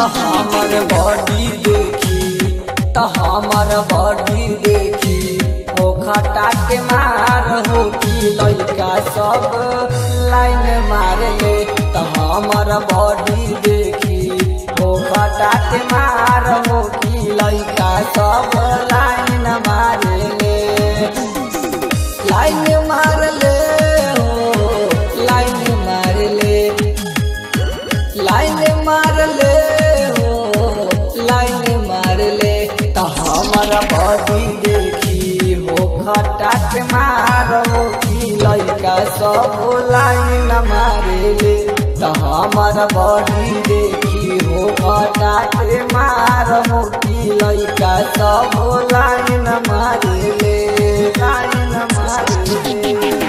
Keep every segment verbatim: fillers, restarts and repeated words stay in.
तो हमर बॉडी देखी तो हमर बॉडी देखी ओ खटा के मार हो की लइका सब लाइन मारे ले तो हमर बॉडी देखी ओ खटा के मार हो की लइका सब लाइन मारे ले लाइन मार ले हो लाइन मार ले लाइन मार ले हो लाइन मार ले तो हमारा बॉडी देखी हो खटा के मार हो की लइका सब लाइन मारे ले तो हमारा बॉडी देखी हो खटा के मार हो की लइका सब लाइन मारे ले लाइन मारे ले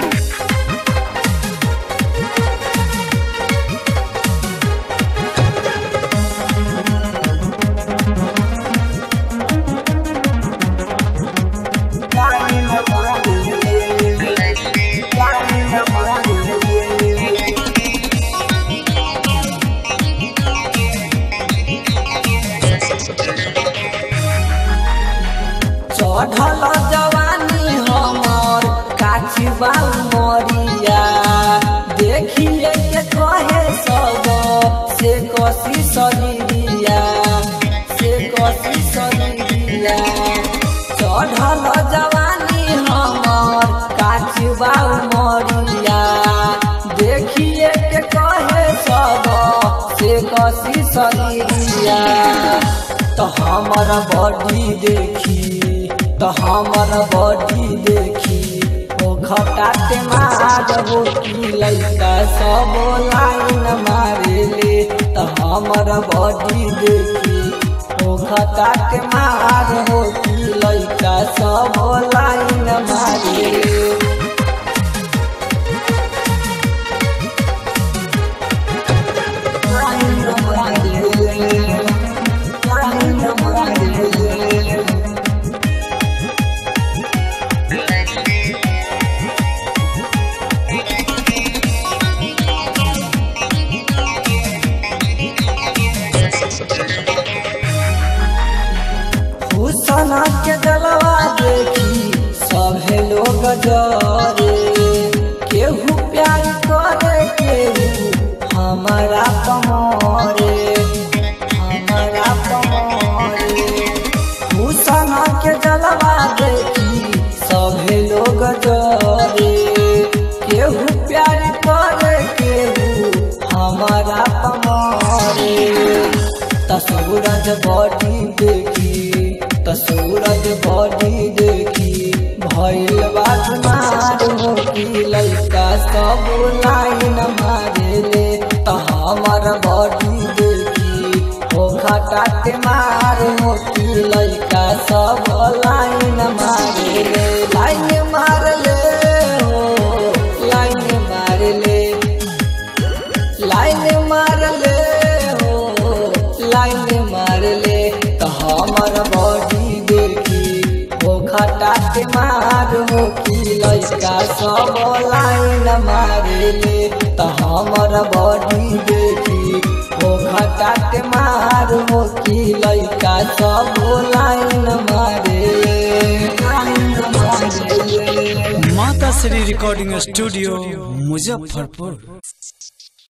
चढ़ल जवानी हमर काची बाऊ मरिया देखिए के कहे सब से कसी सरिया से कसी सरिया चढ़ल जवानी हमर काची बाऊ मरिया देखिए के कहे सब से कसी सरिया तो हमारा बॉडी देखी तो हमारा बॉडी देखी ओ खटा के मार हो की लइका सब लाइन मारे ले तो हमारा बॉडी देखी ओ खटा के मार हो की लइका सब लाइन मारे ले लाइन मारे ले लाइन मारे ले हुसना के जलवा देखी सभे लोग जरे केहू प्यार करे केहू हमारा कमरे हमारा कमरे हुसना के जलवा देखी सभे लोग जरे केहू प्यार करे केहू हमारा कमरे तो सूरज बॉडी देखी तो सूरज बॉडी देखी भइल बात मार हो की लइका सब लाइन मारे ले तो हमार बॉडी देखी हो खटा के मार हो की लइका सब लाइन मारे ले लाइन मार ले हो लाइन मार ले लाइन मार ले हो लाइन मार ले तो हमार बॉडी देखी हो खटा के मार हो की लइका सब लाइन मारे ले तो हमार बॉडी देखी हो खटा के मार हो की लइका सब लाइन मारे लाइन मारे ले। माता श्री रिकॉर्डिंग स्टूडियो मुजफ्फरपुर।